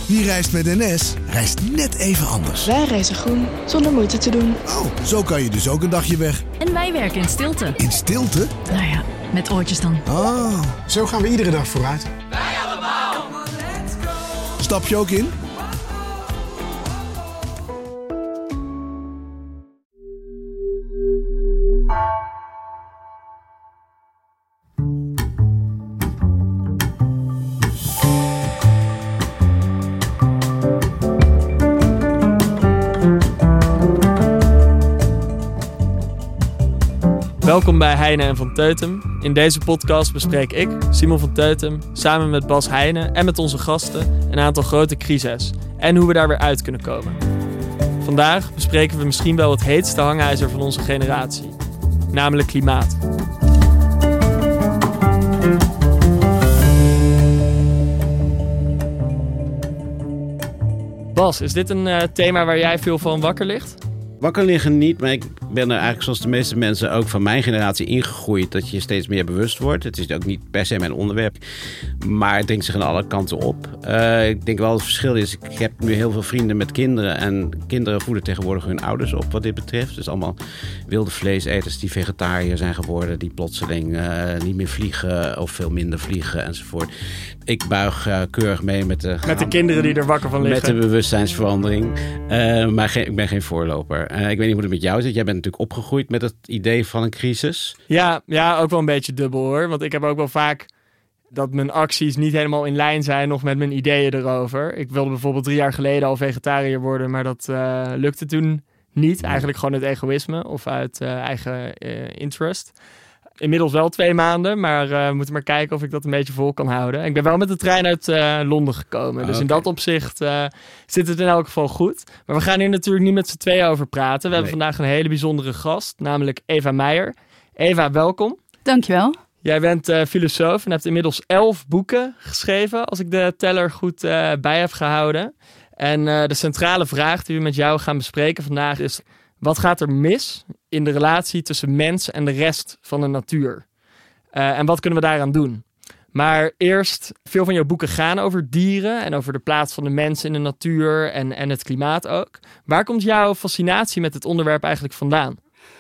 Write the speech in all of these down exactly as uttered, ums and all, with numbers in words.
Wie reist met N S, reist net even anders. Wij reizen groen, zonder moeite te doen. Oh, zo kan je dus ook een dagje weg. En wij werken in stilte. In stilte? Nou ja, met oortjes dan. Oh. Zo gaan we iedere dag vooruit. Wij allemaal. Stap je ook in? Welkom bij Heine en Van Teutem. In deze podcast bespreek ik, Simon van Teutem, samen met Bas Heine en met onze gasten een aantal grote crises en hoe we daar weer uit kunnen komen. Vandaag bespreken we misschien wel het heetste hangijzer van onze generatie, namelijk klimaat. Bas, is dit een uh, thema waar jij veel van wakker ligt? Wakker liggen niet, maar ik ben er eigenlijk zoals de meeste mensen ook van mijn generatie ingegroeid dat je steeds meer bewust wordt. Het is ook niet per se mijn onderwerp, maar het dringt zich aan alle kanten op. Uh, ik denk wel het verschil is, ik heb nu heel veel vrienden met kinderen en kinderen voeden tegenwoordig hun ouders op wat dit betreft. Dus allemaal wilde vleeseters die vegetariër zijn geworden, die plotseling uh, niet meer vliegen of veel minder vliegen enzovoort. Ik buig uh, keurig mee met de... Met de kinderen die er wakker van liggen. Met de bewustzijnsverandering. Uh, maar geen, ik ben geen voorloper. Uh, ik weet niet hoe het met jou zit. Jij bent natuurlijk opgegroeid met het idee van een crisis. Ja, ja, ook wel een beetje dubbel hoor. Want ik heb ook wel vaak dat mijn acties niet helemaal in lijn zijn nog met mijn ideeën erover. Ik wilde bijvoorbeeld drie jaar geleden al vegetariër worden, maar dat uh, lukte toen niet. Eigenlijk gewoon uit egoïsme of uit uh, eigen uh, interest. Inmiddels wel twee maanden, maar uh, we moeten maar kijken of ik dat een beetje vol kan houden. Ik ben wel met de trein uit uh, Londen gekomen. Dus okay. In dat opzicht uh, zit het in elk geval goed. Maar we gaan hier natuurlijk niet met z'n tweeën over praten. We nee. hebben vandaag een hele bijzondere gast, namelijk Eva Meijer. Eva, welkom. Dankjewel. Jij bent uh, filosoof en hebt inmiddels elf boeken geschreven, als ik de teller goed uh, bij heb gehouden. En uh, de centrale vraag die we met jou gaan bespreken vandaag is: wat gaat er mis in de relatie tussen mens en de rest van de natuur? Uh, en wat kunnen we daaraan doen? Maar eerst, veel van jouw boeken gaan over dieren en over de plaats van de mens in de natuur en, en het klimaat ook. Waar komt jouw fascinatie met het onderwerp eigenlijk vandaan?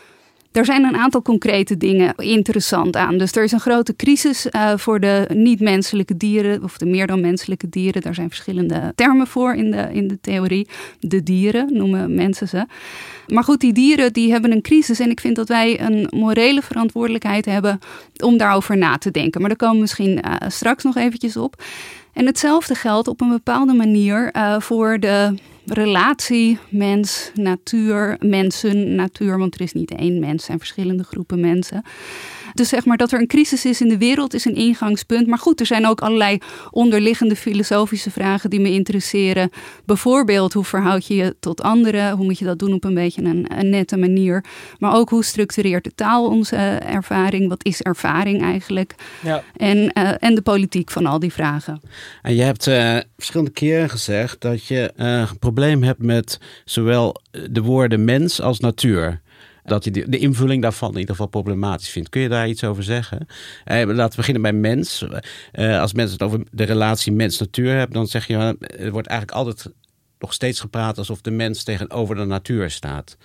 Er zijn een aantal concrete dingen interessant aan. Dus er is een grote crisis uh, voor de niet-menselijke dieren, of de meer dan menselijke dieren. Daar zijn verschillende termen voor in de, in de theorie. De dieren noemen mensen ze. Maar goed, die dieren die hebben een crisis en ik vind dat wij een morele verantwoordelijkheid hebben om daarover na te denken. Maar daar komen we misschien uh, straks nog eventjes op. En hetzelfde geldt op een bepaalde manier uh, voor de relatie mens, natuur, mensen, natuur. Want er is niet één mens, er zijn verschillende groepen mensen. Dus zeg maar dat er een crisis is in de wereld is een ingangspunt. Maar goed, er zijn ook allerlei onderliggende filosofische vragen die me interesseren. Bijvoorbeeld, hoe verhoud je je tot anderen? Hoe moet je dat doen op een beetje een, een nette manier? Maar ook, hoe structureert de taal onze uh, ervaring? Wat is ervaring eigenlijk? Ja. En, uh, en de politiek van al die vragen. En je hebt uh, verschillende keren gezegd dat je uh, een probleem hebt met zowel de woorden mens als natuur. Dat je de, de invulling daarvan in ieder geval problematisch vindt. Kun je daar iets over zeggen? Eh, laten we beginnen bij mens. Eh, als mensen het over de relatie mens-natuur hebben, dan zeg je, er wordt eigenlijk altijd nog steeds gepraat alsof de mens tegenover de natuur staat.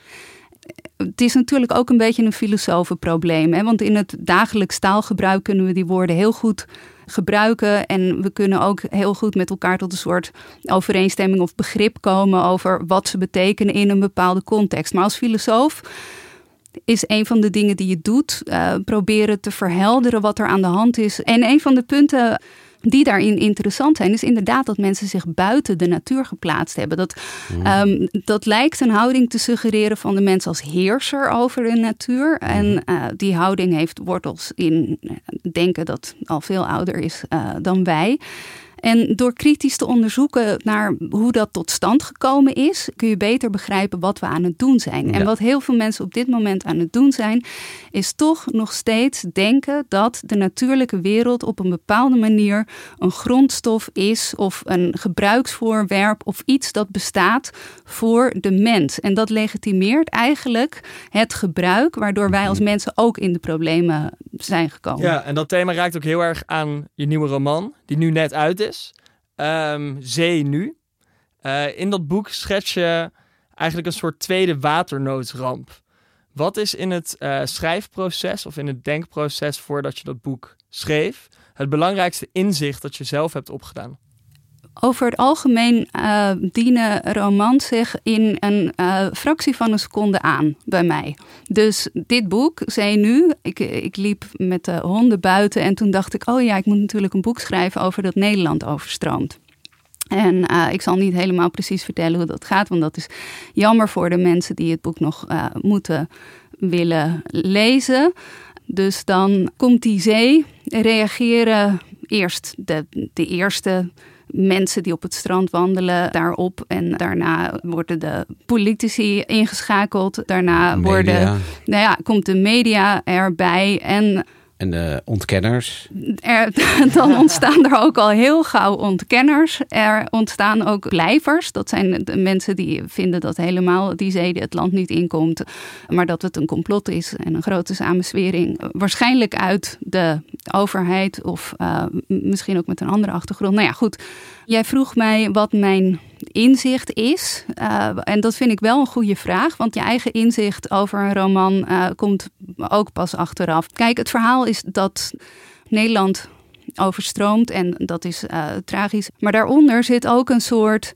Het is natuurlijk ook een beetje een filosofenprobleem. Hè? Want in het dagelijks taalgebruik kunnen we die woorden heel goed gebruiken. En we kunnen ook heel goed met elkaar tot een soort overeenstemming of begrip komen over wat ze betekenen in een bepaalde context. Maar als filosoof is een van de dingen die je doet, uh, proberen te verhelderen wat er aan de hand is. En een van de punten die daarin interessant zijn, is inderdaad dat mensen zich buiten de natuur geplaatst hebben. Dat, um, dat lijkt een houding te suggereren van de mens als heerser over de natuur. En uh, die houding heeft wortels in uh, denken dat al veel ouder is uh, dan wij. En door kritisch te onderzoeken naar hoe dat tot stand gekomen is, kun je beter begrijpen wat we aan het doen zijn. Ja. En wat heel veel mensen op dit moment aan het doen zijn, is toch nog steeds denken dat de natuurlijke wereld op een bepaalde manier een grondstof is of een gebruiksvoorwerp of iets dat bestaat voor de mens. En dat legitimeert eigenlijk het gebruik, waardoor wij als mensen ook in de problemen zijn gekomen. Ja, en dat thema raakt ook heel erg aan je nieuwe roman, die nu net uit is. Um, Zee nu. Uh, in dat boek schets je eigenlijk een soort tweede waternoodramp. Wat is in het uh, schrijfproces of in het denkproces voordat je dat boek schreef het belangrijkste inzicht dat je zelf hebt opgedaan? Over het algemeen uh, dienen romans zich in een uh, fractie van een seconde aan bij mij. Dus dit boek, zei nu, ik, ik liep met de honden buiten en toen dacht ik, oh ja, ik moet natuurlijk een boek schrijven over dat Nederland overstroomt. En uh, ik zal niet helemaal precies vertellen hoe dat gaat, want dat is jammer voor de mensen die het boek nog uh, moeten willen lezen. Dus dan komt die zee, reageren eerst de, de eerste mensen die op het strand wandelen daarop. En daarna worden de politici ingeschakeld. Daarna media. worden, nou ja, komt de media erbij en... En de ontkenners. Er, dan ontstaan er ook al heel gauw ontkenners. Er ontstaan ook blijvers. Dat zijn de mensen die vinden dat helemaal die zee het land niet inkomt. Maar dat het een complot is en een grote samenzwering. Waarschijnlijk uit de overheid of uh, misschien ook met een andere achtergrond. Nou ja, goed. Jij vroeg mij wat mijn inzicht is. Uh, en dat vind ik wel een goede vraag. Want je eigen inzicht over een roman uh, komt ook pas achteraf. Kijk, het verhaal is dat Nederland overstroomt. En dat is uh, tragisch. Maar daaronder zit ook een soort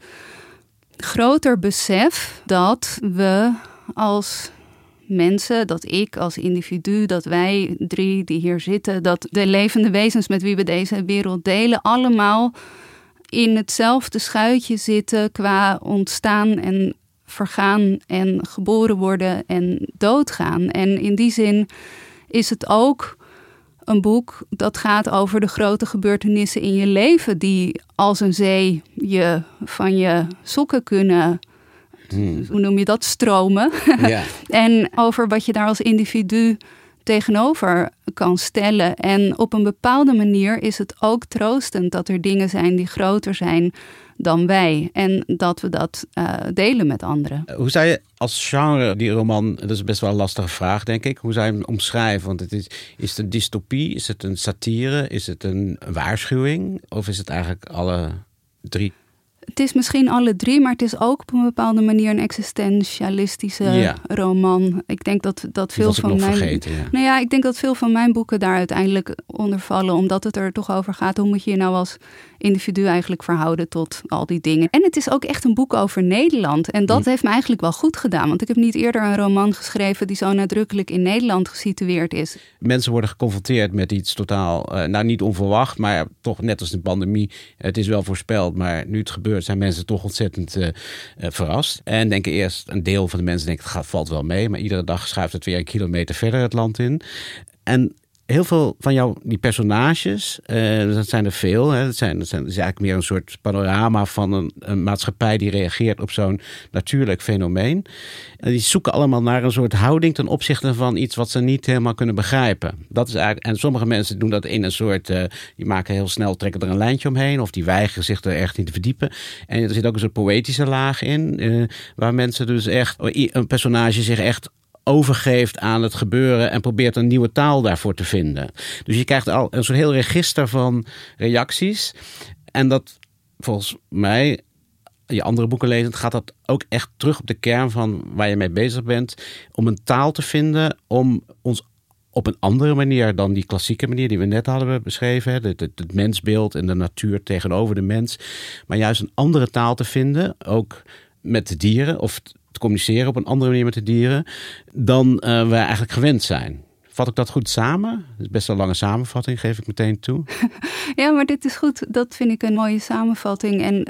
groter besef dat we als mensen, dat ik als individu, dat wij drie die hier zitten, dat de levende wezens met wie we deze wereld delen, allemaal in hetzelfde schuitje zitten qua ontstaan en vergaan en geboren worden en doodgaan. En in die zin is het ook een boek dat gaat over de grote gebeurtenissen in je leven die als een zee je van je sokken kunnen, hmm. hoe noem je dat, stromen. Ja. En over wat je daar als individu tegenover kan stellen. En op een bepaalde manier is het ook troostend dat er dingen zijn die groter zijn dan wij. En dat we dat uh, delen met anderen. Hoe zou je als genre die roman, dat is best wel een lastige vraag denk ik, hoe zou je hem omschrijven? Want het is, is het een dystopie? Is het een satire? Is het een waarschuwing? Of is het eigenlijk alle drie? Het is misschien alle drie, maar het is ook op een bepaalde manier een existentialistische ja. roman. Ik denk dat, dat veel van mijn. Vergeten, ja. Nou ja, ik denk dat veel van mijn boeken daar uiteindelijk onder vallen, omdat het er toch over gaat. Hoe moet je je nou als individu eigenlijk verhouden tot al die dingen? En het is ook echt een boek over Nederland. En dat hm. heeft me eigenlijk wel goed gedaan. Want ik heb niet eerder een roman geschreven die zo nadrukkelijk in Nederland gesitueerd is. Mensen worden geconfronteerd met iets totaal, uh, nou niet onverwacht, maar toch net als de pandemie. Het is wel voorspeld, maar nu het gebeurt, zijn mensen toch ontzettend uh, uh, verrast. En denken eerst, een deel van de mensen denkt, het gaat, valt wel mee. Maar iedere dag schuift het weer een kilometer verder het land in. En heel veel van jou, die personages, uh, dat zijn er veel. Hè. Dat, zijn, dat, zijn, dat is eigenlijk meer een soort panorama van een, een maatschappij die reageert op zo'n natuurlijk fenomeen. En die zoeken allemaal naar een soort houding ten opzichte van iets wat ze niet helemaal kunnen begrijpen. Dat is eigenlijk, en sommige mensen doen dat in een soort, uh, die maken heel snel, trekken er een lijntje omheen, of die weigeren zich er echt in te verdiepen. En er zit ook een soort poëtische laag in, uh, waar mensen dus echt, een personage zich echt overgeeft aan het gebeuren en probeert een nieuwe taal daarvoor te vinden. Dus je krijgt al een soort heel register van reacties. En dat volgens mij, je andere boeken lezend, gaat dat ook echt terug op de kern van waar je mee bezig bent. Om een taal te vinden, om ons op een andere manier dan die klassieke manier die we net hadden beschreven. Het, het, het mensbeeld en de natuur tegenover de mens. Maar juist een andere taal te vinden, ook met de dieren, of te communiceren op een andere manier met de dieren, dan uh, we eigenlijk gewend zijn. Vat ik dat goed samen? Dat is best wel een lange samenvatting, geef ik meteen toe. Ja, maar dit is goed. Dat vind ik een mooie samenvatting. En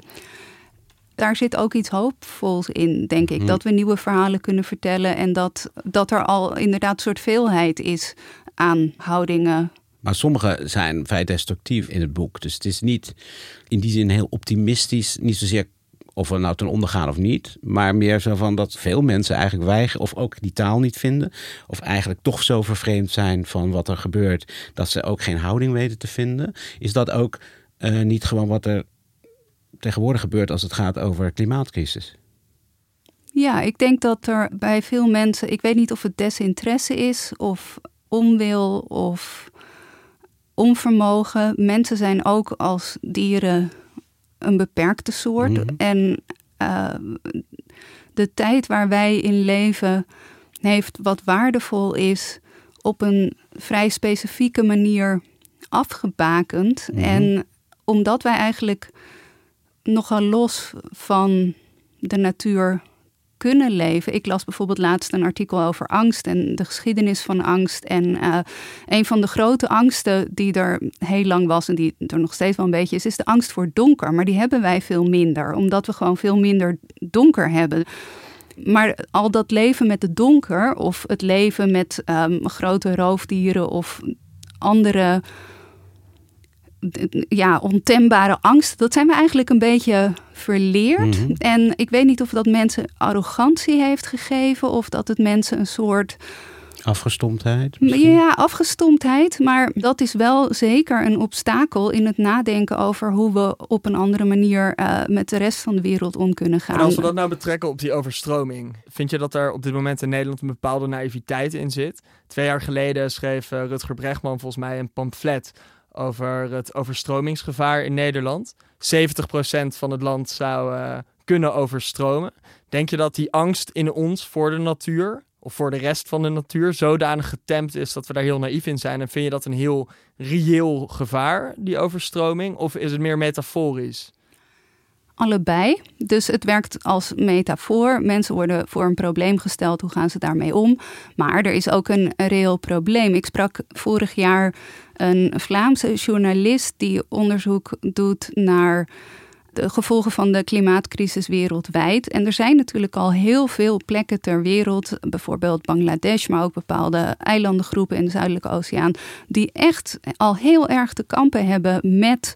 daar zit ook iets hoopvols in, denk ik. Hmm. Dat we nieuwe verhalen kunnen vertellen en dat, dat er al inderdaad een soort veelheid is aan houdingen. Maar sommige zijn vrij destructief in het boek. Dus het is niet in die zin heel optimistisch, niet zozeer of we nou ten onder gaan of niet. Maar meer zo van dat veel mensen eigenlijk weigeren of ook die taal niet vinden. Of eigenlijk toch zo vervreemd zijn van wat er gebeurt, dat ze ook geen houding weten te vinden. Is dat ook uh, niet gewoon wat er tegenwoordig gebeurt als het gaat over klimaatcrisis? Ja, ik denk dat er bij veel mensen, ik weet niet of het desinteresse is of onwil of onvermogen. Mensen zijn ook als dieren een beperkte soort. Mm-hmm. En uh, de tijd waar wij in leven heeft wat waardevol is op een vrij specifieke manier afgebakend. Mm-hmm. En omdat wij eigenlijk nogal los van de natuur kunnen leven. Ik las bijvoorbeeld laatst een artikel over angst en de geschiedenis van angst. En uh, een van de grote angsten die er heel lang was en die er nog steeds wel een beetje is, is de angst voor donker. Maar die hebben wij veel minder, omdat we gewoon veel minder donker hebben. Maar al dat leven met het donker of het leven met um, grote roofdieren of andere ja, ontembare angst, dat zijn we eigenlijk een beetje verleerd. Mm-hmm. En ik weet niet of dat mensen arrogantie heeft gegeven of dat het mensen een soort afgestomptheid? Misschien? Ja, afgestomptheid. Maar dat is wel zeker een obstakel in het nadenken over hoe we op een andere manier uh, met de rest van de wereld om kunnen gaan. En als we dat nou betrekken op die overstroming, vind je dat er op dit moment in Nederland een bepaalde naïviteit in zit? Twee jaar geleden schreef uh, Rutger Bregman volgens mij een pamflet over het overstromingsgevaar in Nederland. zeventig procent van het land zou uh, kunnen overstromen. Denk je dat die angst in ons voor de natuur of voor de rest van de natuur zodanig getemd is dat we daar heel naïef in zijn? En vind je dat een heel reëel gevaar, die overstroming? Of is het meer metaforisch? Allebei. Dus het werkt als metafoor. Mensen worden voor een probleem gesteld. Hoe gaan ze daarmee om? Maar er is ook een reëel probleem. Ik sprak vorig jaar een Vlaamse journalist die onderzoek doet naar de gevolgen van de klimaatcrisis wereldwijd. En er zijn natuurlijk al heel veel plekken ter wereld, bijvoorbeeld Bangladesh, maar ook bepaalde eilandengroepen in de Zuidelijke Oceaan, die echt al heel erg te kampen hebben met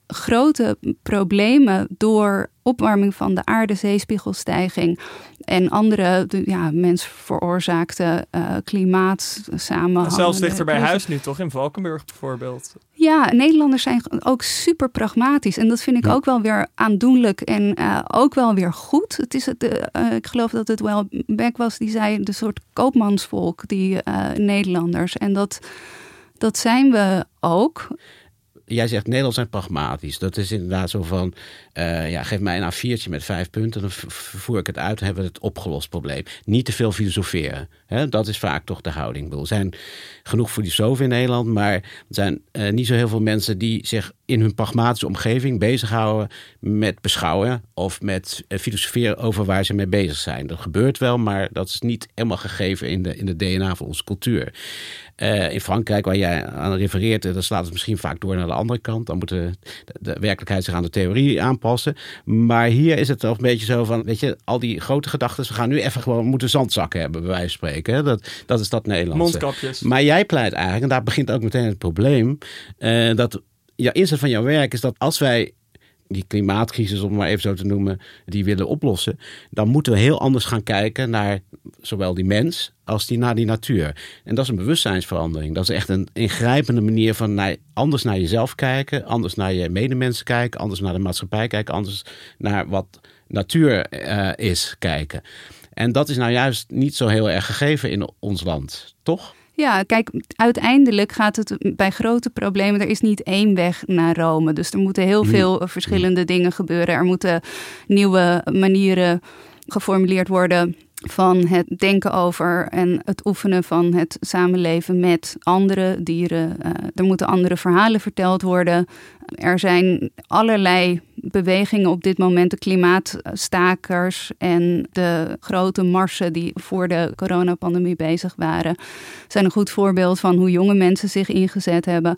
grote problemen door opwarming van de aarde, zeespiegelstijging en andere ja, mens veroorzaakte uh, klimaatsamenhangen. Zelfs dichter bij huis nu toch, in Valkenburg bijvoorbeeld. Ja, Nederlanders zijn ook super pragmatisch. En dat vind ik ja. ook wel weer aandoenlijk en uh, ook wel weer goed. Het is het, uh, ik geloof dat het wel Beck was die zei, de soort koopmansvolk, die uh, Nederlanders. En dat, dat zijn we ook. Jij zegt Nederland zijn pragmatisch. Dat is inderdaad zo van, uh, ja, geef mij een A viertje met vijf punten, dan voer ik het uit en hebben we het opgelost probleem. Niet te veel filosoferen. Hè? Dat is vaak toch de houding. Er zijn genoeg filosofen in Nederland, maar er zijn uh, niet zo heel veel mensen die zich in hun pragmatische omgeving bezighouden met beschouwen of met uh, filosoferen over waar ze mee bezig zijn. Dat gebeurt wel, maar dat is niet helemaal gegeven in de, in de D N A van onze cultuur. Uh, in Frankrijk, waar jij aan refereert, dan slaat het misschien vaak door naar de andere kant. Dan moet de, de, de werkelijkheid zich aan de theorie aanpassen. Maar hier is het toch een beetje zo van, weet je, al die grote gedachten, we gaan nu even gewoon moeten zandzakken hebben, bij wijze van spreken. Hè? Dat, dat is dat Nederlandse. Mondkapjes. Maar jij pleit eigenlijk, en daar begint ook meteen het probleem, uh, dat jouw inzet van jouw werk is dat als wij die klimaatcrisis, om het maar even zo te noemen, die willen oplossen, dan moeten we heel anders gaan kijken naar zowel die mens als die naar die natuur. En dat is een bewustzijnsverandering. Dat is echt een ingrijpende manier van naar, anders naar jezelf kijken, anders naar je medemensen kijken, anders naar de maatschappij kijken, anders naar wat natuur uh, is kijken. En dat is nou juist niet zo heel erg gegeven in ons land, toch? Ja, kijk, uiteindelijk gaat het bij grote problemen, er is niet één weg naar Rome. Dus er moeten heel veel verschillende dingen gebeuren. Er moeten nieuwe manieren geformuleerd worden van het denken over en het oefenen van het samenleven met andere dieren. Uh, er moeten andere verhalen verteld worden. Er zijn allerlei bewegingen op dit moment, de klimaatstakers en de grote marsen die voor de coronapandemie bezig waren, zijn een goed voorbeeld van hoe jonge mensen zich ingezet hebben.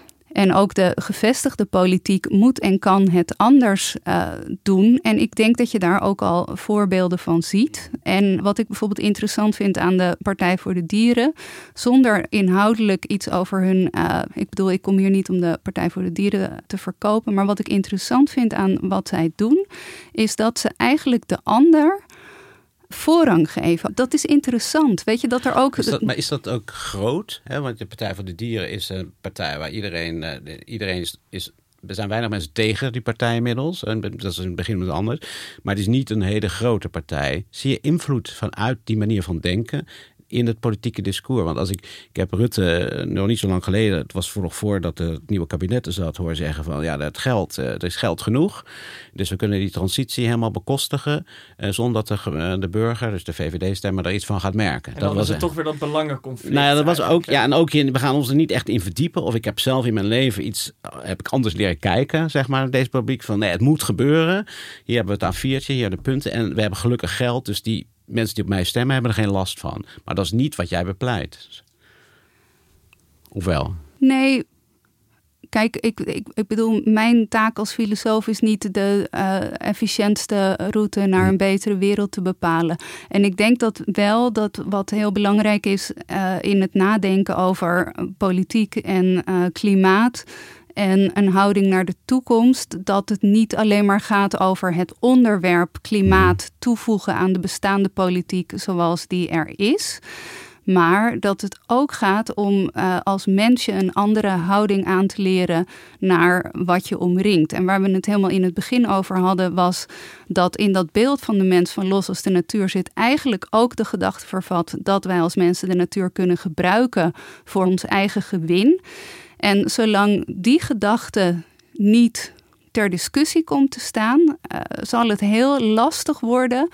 En ook de gevestigde politiek moet en kan het anders uh, doen. En ik denk dat je daar ook al voorbeelden van ziet. En wat ik bijvoorbeeld interessant vind aan de Partij voor de Dieren, zonder inhoudelijk iets over hun, Uh, ik bedoel, ik kom hier niet om de Partij voor de Dieren te verkopen. Maar wat ik interessant vind aan wat zij doen, is dat ze eigenlijk de ander voorrang geven. Dat is interessant. Weet je dat er ook. Is dat, maar is dat ook groot? Hè? Want de Partij voor de Dieren is een partij waar iedereen, uh, iedereen is, is. Er zijn weinig mensen tegen die partij inmiddels. En dat is in het begin met anders. Maar het is niet een hele grote partij. Zie je invloed vanuit die manier van denken in het politieke discours. Want als ik, ik heb Rutte nog niet zo lang geleden, het was voor nog voordat het nieuwe kabinet er zat, hoor zeggen van ja, het geld, er is geld genoeg. Dus we kunnen die transitie helemaal bekostigen uh, zonder dat de, uh, de burger, dus de V V D-stemmer, er iets van gaat merken. En dan dat was was het toch weer dat belangenconflict. Nou ja, dat was eigenlijk. ook, ja, en ook in, we gaan ons er niet echt in verdiepen. Of ik heb zelf in mijn leven iets, heb ik anders leren kijken, zeg maar, deze publiek. Van nee, het moet gebeuren. Hier hebben we het A viertje, hier de punten. En we hebben gelukkig geld, dus die mensen die op mij stemmen hebben er geen last van. Maar dat is niet wat jij bepleit. Of wel? Nee, kijk, ik, ik, ik bedoel, mijn taak als filosoof is niet de uh, efficiëntste route naar een betere wereld te bepalen. En ik denk dat wel dat wat heel belangrijk is uh, in het nadenken over politiek en uh, klimaat en een houding naar de toekomst, dat het niet alleen maar gaat over het onderwerp klimaat toevoegen aan de bestaande politiek zoals die er is. Maar dat het ook gaat om uh, als mensje een andere houding aan te leren naar wat je omringt. En waar we het helemaal in het begin over hadden, was dat in dat beeld van de mens van los als de natuur zit eigenlijk ook de gedachte vervat dat wij als mensen de natuur kunnen gebruiken voor ons eigen gewin. En zolang die gedachte niet ter discussie komt te staan, uh, zal het heel lastig worden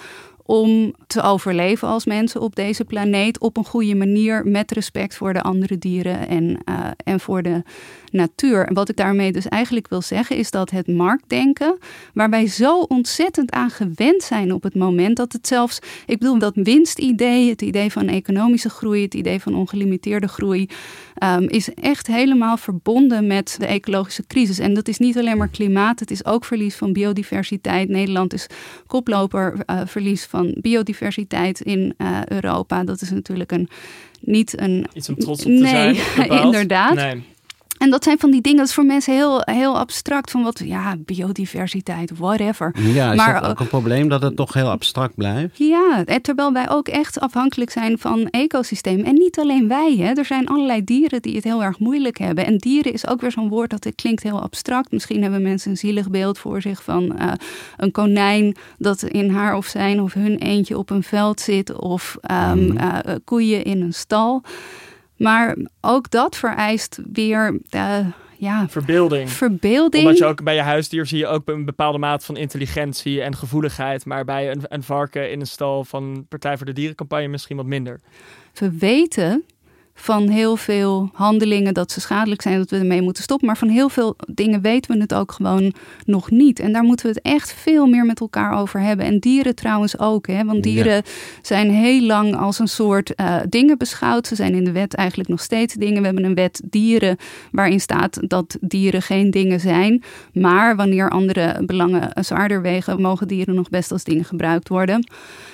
om te overleven als mensen op deze planeet op een goede manier met respect voor de andere dieren en, uh, en voor de natuur. En wat ik daarmee dus eigenlijk wil zeggen is dat het marktdenken, waar wij zo ontzettend aan gewend zijn op het moment, dat het zelfs, ik bedoel dat winstidee, het idee van economische groei, het idee van ongelimiteerde groei, um, is echt helemaal verbonden met de ecologische crisis. En dat is niet alleen maar klimaat, het is ook verlies van biodiversiteit. Nederland is koploper uh, verlies van biodiversiteit in uh, Europa. Dat is natuurlijk een niet een iets om trots op te nee, zijn. inderdaad. Nee. En dat zijn van die dingen, dat is voor mensen heel, heel abstract. Van wat, ja, biodiversiteit, whatever. Ja, is maar dat ook een probleem dat het toch heel abstract blijft? Ja, terwijl wij ook echt afhankelijk zijn van ecosystemen. En niet alleen wij, hè. Er zijn allerlei dieren die het heel erg moeilijk hebben. En dieren is ook weer zo'n woord dat het klinkt heel abstract. Misschien hebben mensen een zielig beeld voor zich van uh, een konijn dat in haar of zijn of hun eentje op een veld zit. Of um, mm. uh, koeien in een stal. Maar ook dat vereist weer uh, ja, verbeelding. verbeelding. Omdat je ook bij je huisdier zie je ook een bepaalde mate van intelligentie en gevoeligheid. Maar bij een, een varken in een stal van Partij voor de Dierencampagne misschien wat minder. We weten van heel veel handelingen dat ze schadelijk zijn, dat we ermee moeten stoppen. Maar van heel veel dingen weten we het ook gewoon nog niet. En daar moeten we het echt veel meer met elkaar over hebben. En dieren trouwens ook. Hè? Want dieren ja. zijn heel lang als een soort uh, dingen beschouwd. Ze zijn in de wet eigenlijk nog steeds dingen. We hebben een wet dieren waarin staat dat dieren geen dingen zijn. Maar wanneer andere belangen zwaarder wegen, mogen dieren nog best als dingen gebruikt worden.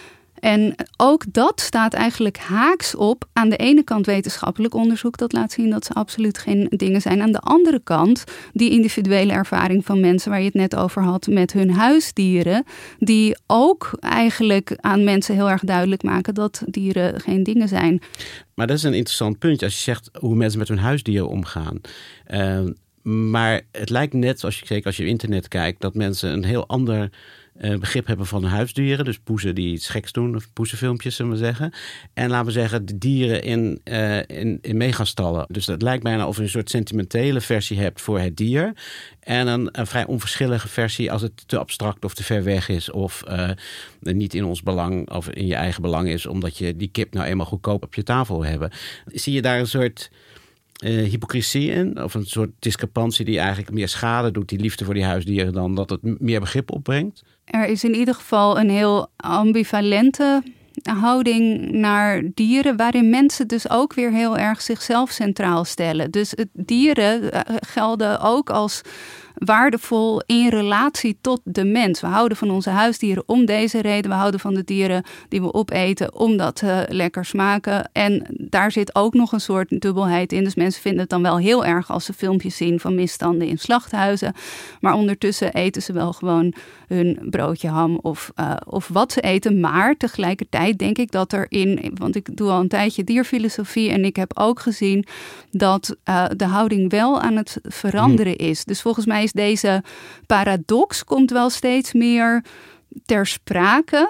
En ook dat staat eigenlijk haaks op aan de ene kant wetenschappelijk onderzoek dat laat zien dat ze absoluut geen dingen zijn. Aan de andere kant die individuele ervaring van mensen waar je het net over had met hun huisdieren, die ook eigenlijk aan mensen heel erg duidelijk maken dat dieren geen dingen zijn. Maar dat is een interessant punt als je zegt hoe mensen met hun huisdieren omgaan. Uh, maar het lijkt net, als je, zeker als je op internet kijkt, dat mensen een heel ander Uh, begrip hebben van huisdieren. Dus poezen die iets geks doen, of poezenfilmpjes, zullen we zeggen. En laten we zeggen, de dieren in, uh, in, in megastallen. Dus het lijkt bijna of je een soort sentimentele versie hebt voor het dier. En een, een vrij onverschillige versie als het te abstract of te ver weg is. Of uh, niet in ons belang of in je eigen belang is, omdat je die kip nou eenmaal goedkoop op je tafel wil hebben. Zie je daar een soort Uh, hypocrisie in? Of een soort discrepantie die eigenlijk meer schade doet, die liefde voor die huisdieren, dan dat het meer begrip opbrengt? Er is in ieder geval een heel ambivalente houding naar dieren, waarin mensen dus ook weer heel erg zichzelf centraal stellen. Dus het, dieren uh, gelden ook als waardevol in relatie tot de mens. We houden van onze huisdieren om deze reden. We houden van de dieren die we opeten omdat ze lekker smaken. En daar zit ook nog een soort dubbelheid in. Dus mensen vinden het dan wel heel erg als ze filmpjes zien van misstanden in slachthuizen. Maar ondertussen eten ze wel gewoon hun broodje ham of, uh, of wat ze eten. Maar tegelijkertijd denk ik dat er in, want ik doe al een tijdje dierfilosofie en ik heb ook gezien dat uh, de houding wel aan het veranderen is. Dus volgens mij is deze paradox komt wel steeds meer ter sprake.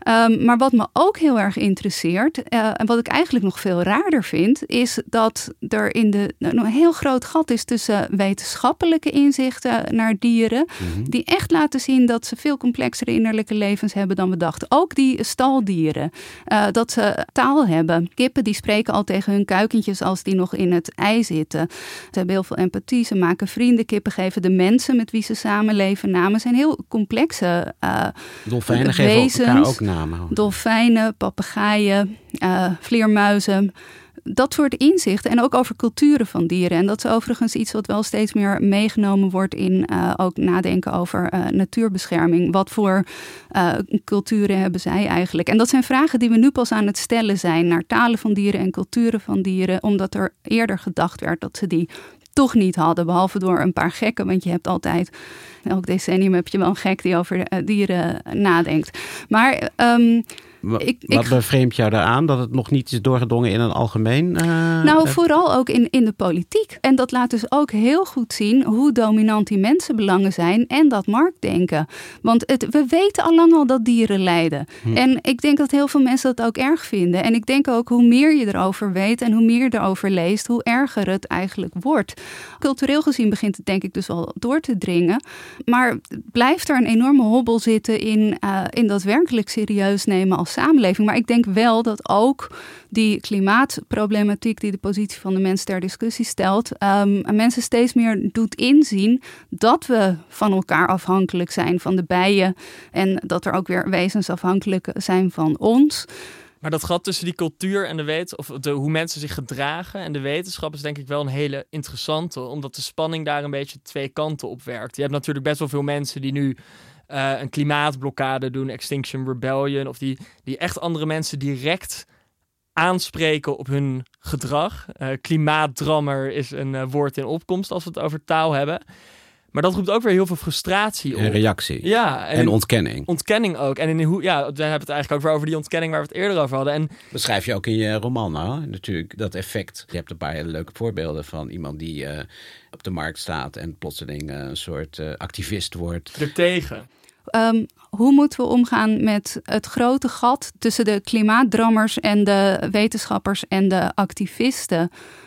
Um, maar wat me ook heel erg interesseert, uh, en wat ik eigenlijk nog veel raarder vind, is dat er in de een heel groot gat is tussen wetenschappelijke inzichten naar dieren, mm-hmm. die echt laten zien dat ze veel complexere innerlijke levens hebben dan we dachten. Ook die staldieren, uh, dat ze taal hebben. Kippen die spreken al tegen hun kuikentjes als die nog in het ei zitten. Ze hebben heel veel empathie, ze maken vrienden. Kippen geven de mensen met wie ze samenleven namen. Zijn heel complexe uh, Dolfijnen wezens. Geven elkaar ook namen. Dolfijnen, papegaaien, uh, vleermuizen. Dat soort inzichten. En ook over culturen van dieren. En dat is overigens iets wat wel steeds meer meegenomen wordt in uh, ook nadenken over uh, natuurbescherming. Wat voor uh, culturen hebben zij eigenlijk? En dat zijn vragen die we nu pas aan het stellen zijn naar talen van dieren en culturen van dieren. Omdat er eerder gedacht werd dat ze die toch niet hadden, behalve door een paar gekken. Want je hebt altijd, elk decennium heb je wel een gek die over uh, dieren nadenkt. Maar Um, Wat, ik, wat bevreemdt jou daaraan? Dat het nog niet is doorgedrongen in een algemeen? Uh, nou, vooral ook in, in de politiek. En dat laat dus ook heel goed zien hoe dominant die mensenbelangen zijn en dat marktdenken. Want het, we weten al lang al dat dieren lijden. Hm. En ik denk dat heel veel mensen dat ook erg vinden. En ik denk ook hoe meer je erover weet en hoe meer je erover leest, hoe erger het eigenlijk wordt. Cultureel gezien begint het denk ik dus al door te dringen. Maar blijft er een enorme hobbel zitten in, uh, in dat werkelijk serieus nemen als samenleving. Maar ik denk wel dat ook die klimaatproblematiek die de positie van de mens ter discussie stelt, um, mensen steeds meer doet inzien dat we van elkaar afhankelijk zijn, van de bijen, en dat er ook weer wezens afhankelijk zijn van ons. Maar dat gat tussen die cultuur en de wet, of de, hoe mensen zich gedragen en de wetenschap is denk ik wel een hele interessante, omdat de spanning daar een beetje twee kanten op werkt. Je hebt natuurlijk best wel veel mensen die nu Uh, een klimaatblokkade doen, Extinction Rebellion, of die, die echt andere mensen direct aanspreken op hun gedrag. Uh, klimaatdrammer is een uh, woord in opkomst als we het over taal hebben. Maar dat roept ook weer heel veel frustratie op. En reactie. Ja, en, en ontkenning. Ontkenning ook. En in hoe, ja, dan hebben we het eigenlijk ook weer over die ontkenning waar we het eerder over hadden. En beschrijf je ook in je roman, nou, natuurlijk, dat effect. Je hebt een paar hele leuke voorbeelden van iemand die uh, op de markt staat en plotseling uh, een soort uh, activist wordt. Ertegen. Um, hoe moeten we omgaan met het grote gat tussen de klimaatdrammers en de wetenschappers en de activisten?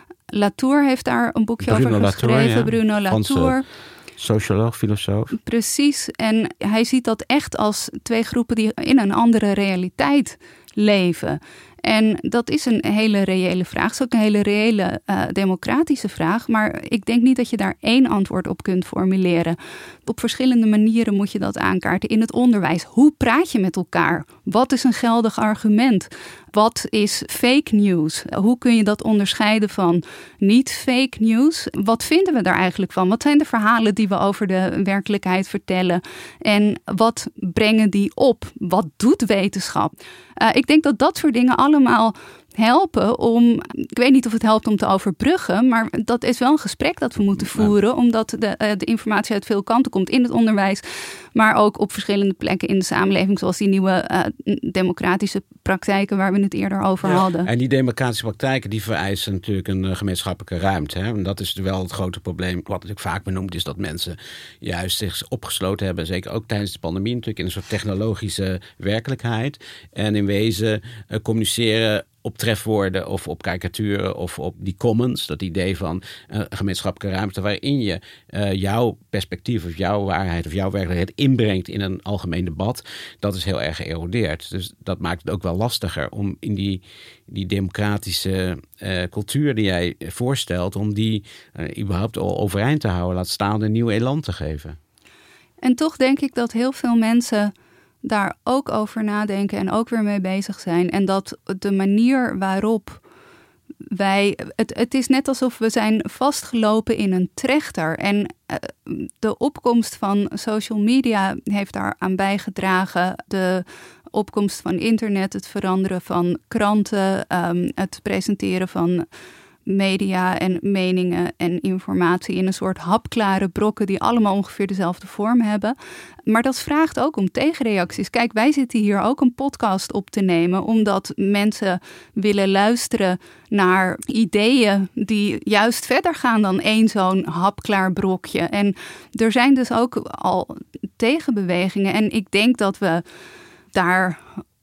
Latour heeft daar een boekje Bruno over Latour, geschreven. Ja. Bruno Latour. Socioloog, filosoof. Precies. En hij ziet dat echt als twee groepen die in een andere realiteit leven. En dat is een hele reële vraag. Het is ook een hele reële uh, democratische vraag. Maar ik denk niet dat je daar één antwoord op kunt formuleren. Op verschillende manieren moet je dat aankaarten. In het onderwijs. Hoe praat je met elkaar? Wat is een geldig argument? Wat is fake news? Hoe kun je dat onderscheiden van niet fake news? Wat vinden we daar eigenlijk van? Wat zijn de verhalen die we over de werkelijkheid vertellen? En wat brengen die op? Wat doet wetenschap? Uh, ik denk dat dat soort dingen allemaal helpen om, ik weet niet of het helpt om te overbruggen, maar dat is wel een gesprek dat we moeten voeren, omdat de, uh, de informatie uit veel kanten komt in het onderwijs, maar ook op verschillende plekken in de samenleving, zoals die nieuwe uh, democratische praktijken waar we het eerder over ja. hadden. En die democratische praktijken die vereisen natuurlijk een uh, gemeenschappelijke ruimte. Hè? En dat is wel het grote probleem. Wat natuurlijk vaak benoemd is dat mensen juist zich opgesloten hebben, zeker ook tijdens de pandemie natuurlijk, in een soort technologische werkelijkheid. En in wezen uh, communiceren op trefwoorden of op karikaturen of op die commons. Dat idee van uh, een gemeenschappelijke ruimte waarin je uh, jouw perspectief of jouw waarheid of jouw werkelijkheid inbrengt in een algemeen debat. Dat is heel erg geërodeerd. Dus dat maakt het ook wel lastiger om in die, die democratische uh, cultuur die jij voorstelt, om die uh, überhaupt al overeind te houden. Laat staan een nieuw elan te geven. En toch denk ik dat heel veel mensen daar ook over nadenken en ook weer mee bezig zijn. En dat de manier waarop wij, het, het is net alsof we zijn vastgelopen in een trechter. En uh, de opkomst van social media heeft daar aan bijgedragen. De opkomst van internet, het veranderen van kranten, um, het presenteren van media en meningen en informatie in een soort hapklare brokken die allemaal ongeveer dezelfde vorm hebben. Maar dat vraagt ook om tegenreacties. Kijk, wij zitten hier ook een podcast op te nemen omdat mensen willen luisteren naar ideeën die juist verder gaan dan één zo'n hapklaar brokje. En er zijn dus ook al tegenbewegingen en ik denk dat we daar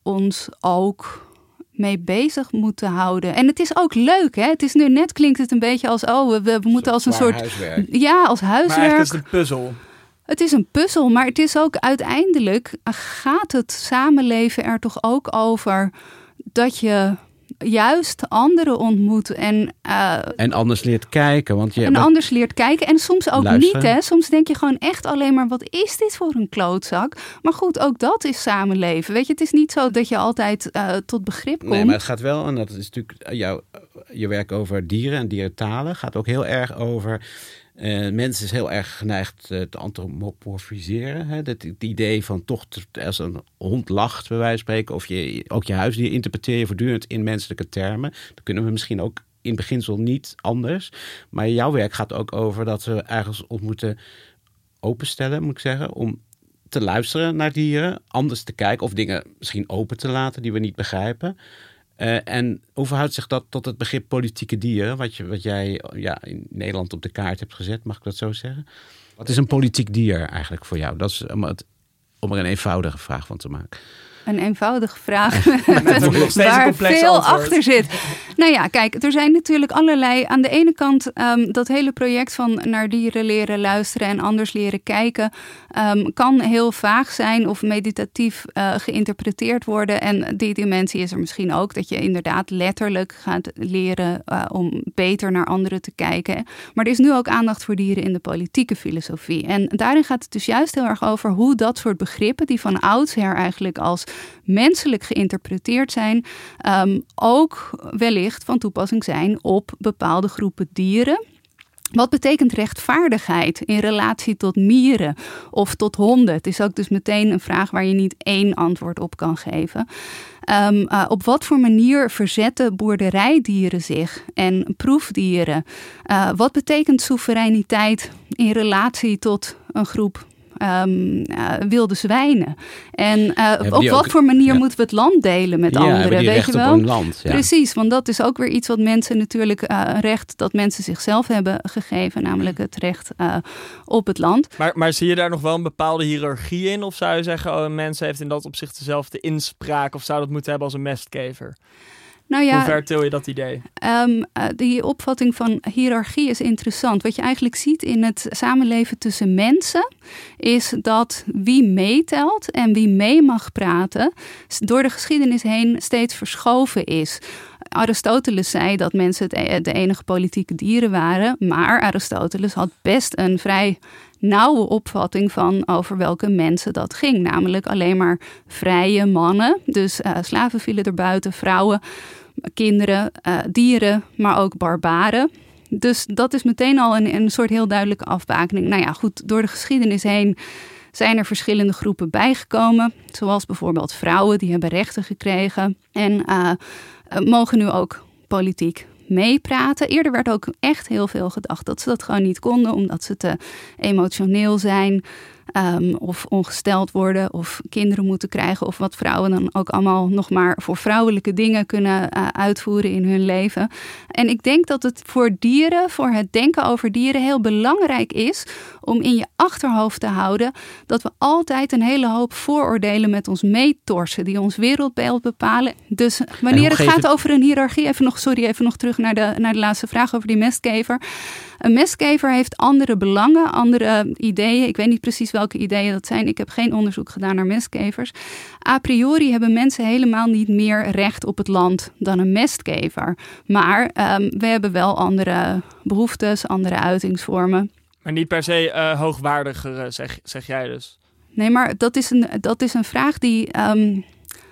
ons ook mee bezig moeten houden. En het is ook leuk, hè? Het is nu net klinkt het een beetje als, oh, we, we moeten als een soort... huiswerk. Ja, als huiswerk. Maar eigenlijk is het een puzzel. Het is een puzzel, maar het is ook uiteindelijk gaat het samenleven er toch ook over dat je juist anderen ontmoet en, uh, en anders leert kijken. Want je en anders leert kijken. En soms ook luisteren. niet. Hè? Soms denk je gewoon echt alleen maar, wat is dit voor een klootzak? Maar goed, ook dat is samenleven. Weet je, het is niet zo dat je altijd uh, tot begrip komt. Nee, maar het gaat wel, en dat is natuurlijk jouw, je werk over dieren en dierentalen, gaat ook heel erg over... Uh, mensen is heel erg geneigd uh, te antropomorfiseren. Hè? Het, het idee van toch te, als een hond lacht, bij wijze van spreken, of je ook je huisdier interpreteer je voortdurend in menselijke termen. Dan kunnen we misschien ook in beginsel niet anders. Maar jouw werk gaat ook over dat we ergens ons moeten openstellen, moet ik zeggen, om te luisteren naar dieren, anders te kijken of dingen misschien open te laten die we niet begrijpen. Uh, en hoe verhoudt zich dat tot het begrip politieke dieren, wat, je, wat jij ja, in Nederland op de kaart hebt gezet, mag ik dat zo zeggen? Wat is een politiek dier eigenlijk voor jou? Dat is om, het, om er een eenvoudige vraag van te maken. Een eenvoudige vraag nog waar veel antwoord. achter zit. Nou ja, kijk, er zijn natuurlijk allerlei... Aan de ene kant um, dat hele project van naar dieren leren luisteren en anders leren kijken... Um, kan heel vaag zijn of meditatief uh, geïnterpreteerd worden. En die dimensie is er misschien ook. Dat je inderdaad letterlijk gaat leren uh, om beter naar anderen te kijken. Maar er is nu ook aandacht voor dieren in de politieke filosofie. En daarin gaat het dus juist heel erg over hoe dat soort begrippen... die van oudsher eigenlijk als menselijk geïnterpreteerd zijn... Um, ook wellicht van toepassing zijn op bepaalde groepen dieren... Wat betekent rechtvaardigheid in relatie tot mieren of tot honden? Het is ook dus meteen een vraag waar je niet één antwoord op kan geven. Um, uh, op wat voor manier verzetten boerderijdieren zich en proefdieren? Uh, wat betekent soevereiniteit in relatie tot een groep Um, uh, wilde zwijnen. En uh, op wat ook, voor manier ja. moeten we het land delen met ja, anderen, die weet recht je wel? Op een land, ja. Precies, want dat is ook weer iets wat mensen natuurlijk uh, een recht dat mensen zichzelf hebben gegeven, namelijk het recht uh, op het land. Maar, maar zie je daar nog wel een bepaalde hiërarchie in? Of zou je zeggen, oh, een mens heeft in dat opzicht dezelfde inspraak, of zou dat moeten hebben als een mestkever? Nou ja, hoe ver til je dat idee? Um, uh, die opvatting van hiërarchie is interessant. Wat je eigenlijk ziet in het samenleven tussen mensen... is dat wie meetelt en wie mee mag praten... door de geschiedenis heen steeds verschoven is. Aristoteles zei dat mensen de enige politieke dieren waren... maar Aristoteles had best een vrij nauwe opvatting van over welke mensen dat ging. Namelijk alleen maar vrije mannen. Dus uh, slaven vielen er buiten, vrouwen... kinderen, uh, dieren, maar ook barbaren. Dus dat is meteen al een, een soort heel duidelijke afbakening. Nou ja, goed, door de geschiedenis heen zijn er verschillende groepen bijgekomen. Zoals bijvoorbeeld vrouwen, die hebben rechten gekregen. En uh, mogen nu ook politiek meepraten. Eerder werd ook echt heel veel gedacht dat ze dat gewoon niet konden... omdat ze te emotioneel zijn... Um, of ongesteld worden of kinderen moeten krijgen... of wat vrouwen dan ook allemaal nog maar voor vrouwelijke dingen kunnen uh, uitvoeren in hun leven. En ik denk dat het voor dieren, voor het denken over dieren... heel belangrijk is om in je achterhoofd te houden... dat we altijd een hele hoop vooroordelen met ons meetorsen... die ons wereldbeeld bepalen. Dus wanneer het gaat het... over een hiërarchie... Even nog, sorry, even nog terug naar de, naar de laatste vraag over die mestkever... Een mestkever heeft andere belangen, andere ideeën. Ik weet niet precies welke ideeën dat zijn. Ik heb geen onderzoek gedaan naar mestkevers. A priori hebben mensen helemaal niet meer recht op het land dan een mestkever. Maar um, we hebben wel andere behoeftes, andere uitingsvormen. Maar niet per se uh, hoogwaardigere, zeg, zeg jij dus? Nee, maar dat is een, dat is een vraag die... Um,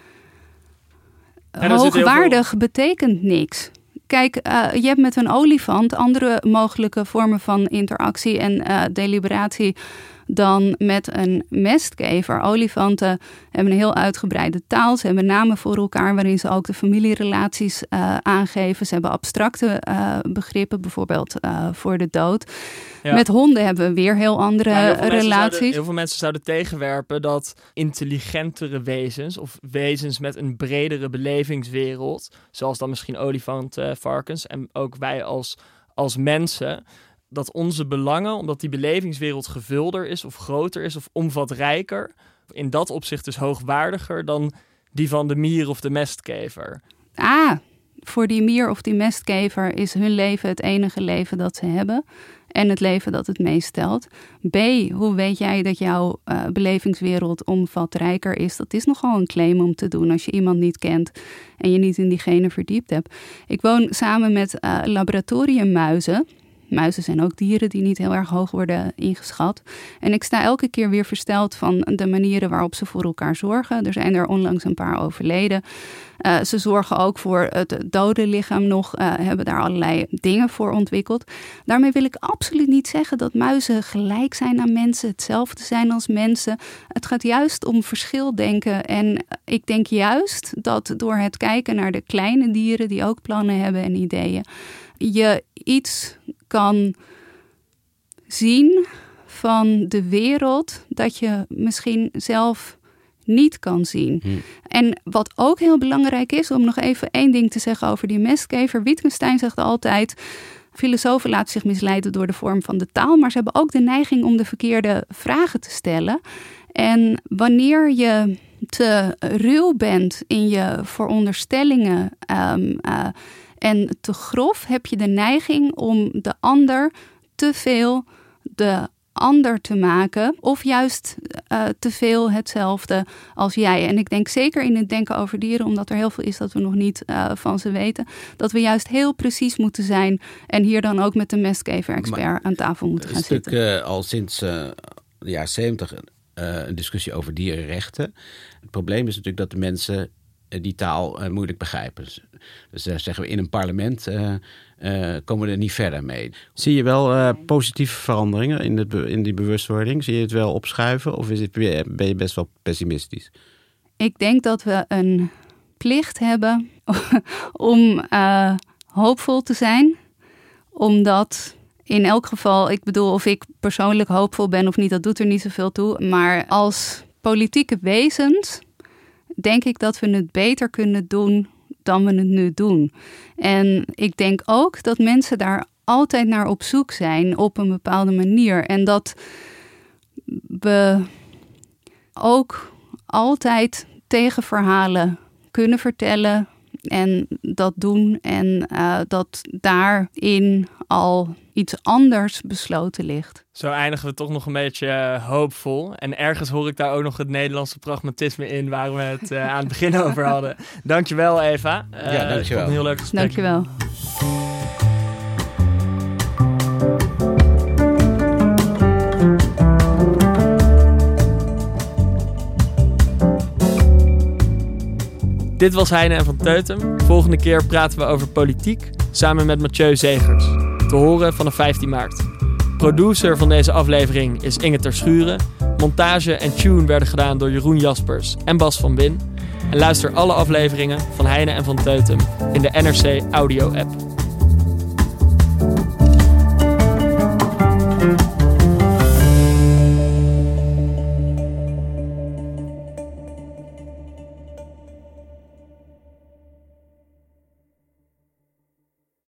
hoogwaardig veel... betekent niks. Kijk, uh, je hebt met een olifant andere mogelijke vormen van interactie en uh, deliberatie dan met een mestkever. Olifanten hebben een heel uitgebreide taal. Ze hebben namen voor elkaar waarin ze ook de familierelaties uh, aangeven. Ze hebben abstracte uh, begrippen, bijvoorbeeld uh, voor de dood. Ja. Met honden hebben we weer heel andere heel veel relaties. Zouden, heel veel mensen zouden tegenwerpen dat intelligentere wezens... of wezens met een bredere belevingswereld... zoals dan misschien olifanten, varkens... en ook wij als, als mensen... dat onze belangen, omdat die belevingswereld gevulder is... of groter is of omvatrijker... in dat opzicht dus hoogwaardiger dan die van de mier of de mestkever? Ah, voor die mier of die mestkever is hun leven het enige leven dat ze hebben. En het leven dat het meest telt. B, hoe weet jij dat jouw uh, belevingswereld omvatrijker is? Dat is nogal een claim om te doen als je iemand niet kent en je niet in diegene verdiept hebt. Ik woon samen met uh, laboratoriummuizen. Muizen zijn ook dieren die niet heel erg hoog worden ingeschat. En ik sta elke keer weer versteld van de manieren waarop ze voor elkaar zorgen. Er zijn er onlangs een paar overleden. Uh, ze zorgen ook voor het dode lichaam nog, uh, hebben daar allerlei dingen voor ontwikkeld. Daarmee wil ik absoluut niet zeggen dat muizen gelijk zijn aan mensen, hetzelfde zijn als mensen. Het gaat juist om verschildenken. En ik denk juist dat door het kijken naar de kleine dieren die ook plannen hebben en ideeën, je iets kan zien van de wereld dat je misschien zelf niet kan zien. Hmm. En wat ook heel belangrijk is, om nog even één ding te zeggen over die mestkever. Wittgenstein zegt altijd, filosofen laten zich misleiden door de vorm van de taal, maar ze hebben ook de neiging om de verkeerde vragen te stellen. En wanneer je te ruw bent in je veronderstellingen um, uh, en te grof, heb je de neiging om de ander te veel de ander te maken of juist uh, te veel hetzelfde als jij. En ik denk zeker in het denken over dieren, omdat er heel veel is dat we nog niet uh, van ze weten, dat we juist heel precies moeten zijn en hier dan ook met de mestkever-expert aan tafel moeten gaan zitten. Het is natuurlijk uh, al sinds uh, de jaren zeventig uh, een discussie over dierenrechten. Het probleem is natuurlijk dat de mensen uh, die taal uh, moeilijk begrijpen. Dus uh, zeggen we in een parlement uh, uh, komen we er niet verder mee. Zie je wel uh, positieve veranderingen in, het, in die bewustwording? Zie je het wel opschuiven of is het, ben je best wel pessimistisch? Ik denk dat we een plicht hebben om uh, hoopvol te zijn. Omdat in elk geval, ik bedoel of ik persoonlijk hoopvol ben of niet, dat doet er niet zoveel toe. Maar als politieke wezens denk ik dat we het beter kunnen doen dan we het nu doen. En ik denk ook dat mensen daar altijd naar op zoek zijn op een bepaalde manier. En dat we ook altijd tegenverhalen kunnen vertellen en dat doen. En uh, dat daarin al iets anders besloten ligt. Zo eindigen we toch nog een beetje uh, hoopvol. En ergens hoor ik daar ook nog het Nederlandse pragmatisme in, waar we het uh, aan het begin over hadden. Dankjewel, Eva. Uh, ja, dankjewel. Een heel leuk gesprek. Dankjewel. Dit was Heine en Van Teutem. Volgende keer praten we over politiek samen met Mathieu Zegers. Te horen vanaf vijftien maart. Producer van deze aflevering is Inge Terschuren. Montage en tune werden gedaan door Jeroen Jaspers en Bas van Bin. En luister alle afleveringen van Heine en Van Teutem in de N R C Audio app.